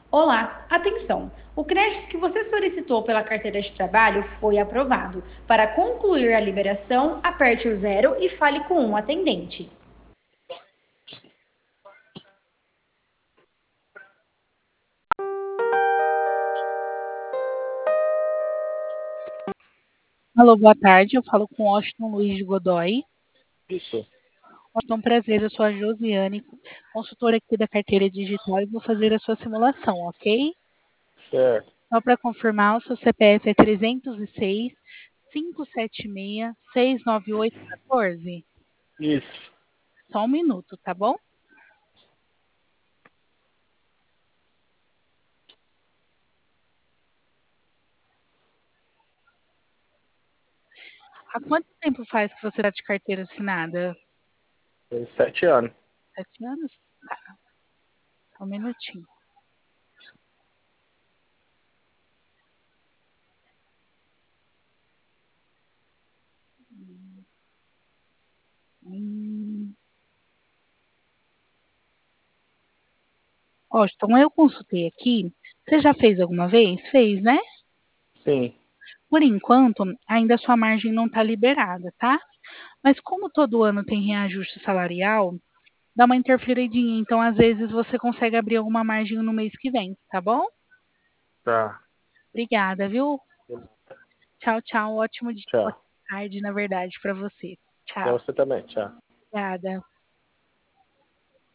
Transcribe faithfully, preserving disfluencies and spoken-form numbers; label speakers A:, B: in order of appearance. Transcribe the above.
A: Olá, atenção! O crédito que você solicitou pela carteira de trabalho foi aprovado. Para concluir a liberação, aperte o zero e fale com um atendente.
B: Alô, boa tarde. Eu falo com Washington Luiz de Godoy.
C: Isso,
B: É um prazer, eu sou a Josiane, consultora aqui da carteira digital, e vou fazer a sua simulação, ok?
C: certo.
B: Só para confirmar, o seu C P F é trezentos e seis, quinhentos e setenta e seis, seiscentos e noventa e oito, quatorze.
C: Isso.
B: Só um minuto, tá bom? Há quanto tempo faz que você está de carteira assinada?
C: Tem sete anos.
B: Sete anos? Tá, só um minutinho. Hum. Washington, eu consultei aqui. Você já fez alguma vez? Fez, né?
C: Sim,
B: Por enquanto, ainda a sua margem não está liberada, tá? Mas como todo ano tem reajuste salarial, dá uma interferidinha. Então, às vezes, você consegue abrir alguma margem no mês que vem, tá bom?
C: tá.
B: Obrigada, viu? Tchau, tchau. Ótimo dia,
C: Tchau.
B: ótima tarde, na verdade, para você.
C: Pra
B: Tchau.
C: você também, tchau.
B: Obrigada.